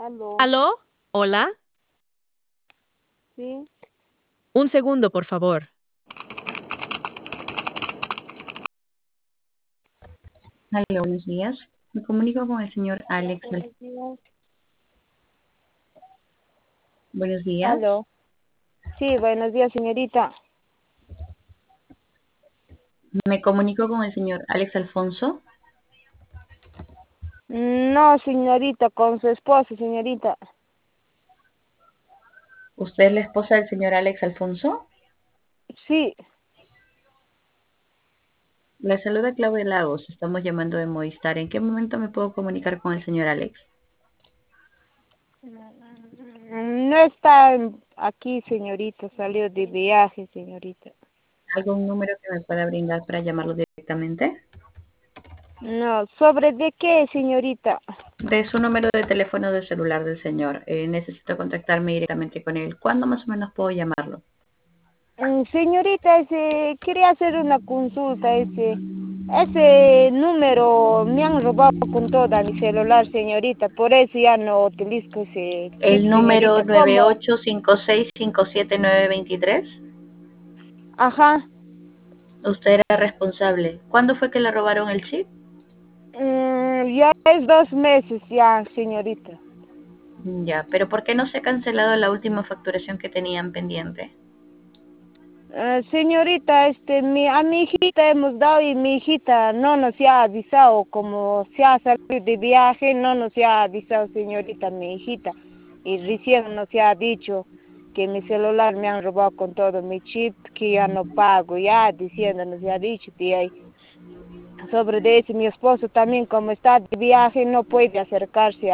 Aló, ¿Aló? ¿Hola? sí, Un segundo, por favor. Hola, buenos días. Me comunico con el señor Alex. buenos días. Buenos días. Aló, sí, buenos días, señorita. Me comunico con el señor Alex Alfonso. No, señorita, con su esposo, señorita. ¿Usted es la esposa del señor Alex Alfonso? Sí, La saluda Claudia Lagos. Estamos llamando de Movistar. ¿En qué momento me puedo comunicar con el señor Alex? no está aquí, señorita, salió de viaje, señorita. ¿Algún número que me pueda brindar para llamarlo directamente? No, ¿sobre de qué, señorita? De su número de teléfono de celular del señor. Necesito contactarme directamente con él. ¿Cuándo más o menos puedo llamarlo? Señorita, quería hacer una consulta, ese número me han robado con toda mi celular, señorita, por eso ya no utilizo ese chip, El número señorita. ¿Cómo? 9856572923. Ajá. Usted era responsable. ¿Cuándo fue que le robaron el chip? Ya es 2 meses ya, señorita. Ya, pero ¿por qué no se ha cancelado la última facturación que tenían pendiente? Señorita, a mi hijita hemos dado y mi hijita no nos ha avisado, como se ha salido de viaje, no nos ha avisado, señorita, mi hijita. Y recién nos ha dicho que mi celular me han robado con todo mi chip, que ya no pago, ya diciendo, nos ha dicho, tía. Y sobre de eso, mi esposo también, como está de viaje, no puede acercarse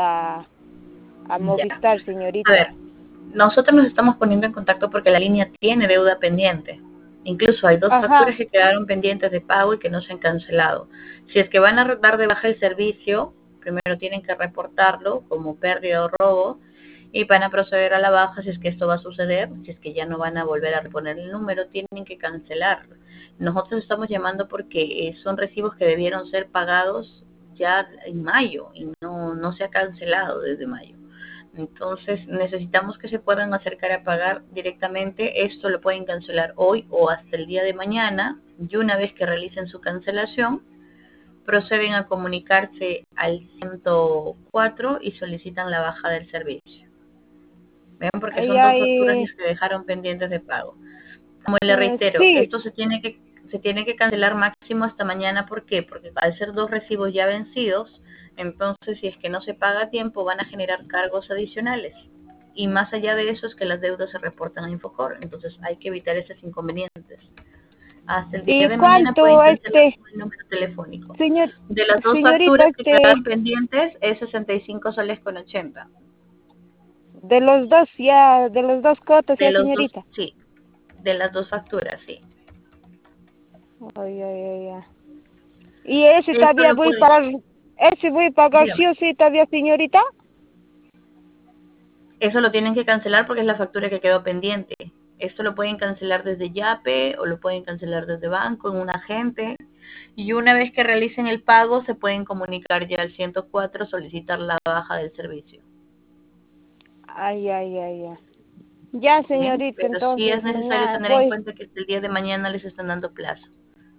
a Ya. Movistar, A ver, señorita. nosotros nos estamos poniendo en contacto porque la línea tiene deuda pendiente. Incluso hay dos Ajá. facturas que quedaron pendientes de pago y que no se han cancelado. Si es que van a dar de baja el servicio, primero tienen que reportarlo como pérdida o robo y van a proceder a la baja si es que esto va a suceder, si es que ya no van a volver a reponer el número, tienen que cancelarlo. Nosotros estamos llamando porque son recibos que debieron ser pagados ya en mayo y no se ha cancelado desde mayo. Entonces necesitamos que se puedan acercar a pagar directamente. Esto lo pueden cancelar hoy o hasta el día de mañana y una vez que realicen su cancelación proceden a comunicarse al 104 y solicitan la baja del servicio. ¿Ven? Porque Ahí son dos facturas hay, las que dejaron pendientes de pago. Como le reitero, sí. esto se tiene que cancelar máximo hasta mañana. ¿Por qué? Porque al ser dos recibos ya vencidos, entonces si es que no se paga a tiempo van a generar cargos adicionales. Y más allá de eso es que las deudas se reportan a Infocor, entonces hay que evitar esos inconvenientes. Hasta el día ¿Y de mañana pueden cuánto, cancelar con el número telefónico. señor, De las dos señorita, facturas que quedaron pendientes es 65 soles con 80. de los dos, ya, de los dos cotos, De ya, los dos, señorita? sí. De las dos facturas, sí. Ay, ay, ay, ay. ¿Y ese Esto todavía lo voy a puede, pagar, ese voy a pagar sí dígame. o sí todavía, señorita? Eso lo tienen que cancelar porque es la factura que quedó pendiente. Esto lo pueden cancelar desde Yape o lo pueden cancelar desde banco, en un agente. Y una vez que realicen el pago, se pueden comunicar ya al 104, solicitar la baja del servicio. Ay, ay, ay, ay. Ya, Bien, señorita, pero sí entonces es necesario mañana tener en voy. cuenta que hasta el día de mañana les están dando plazo.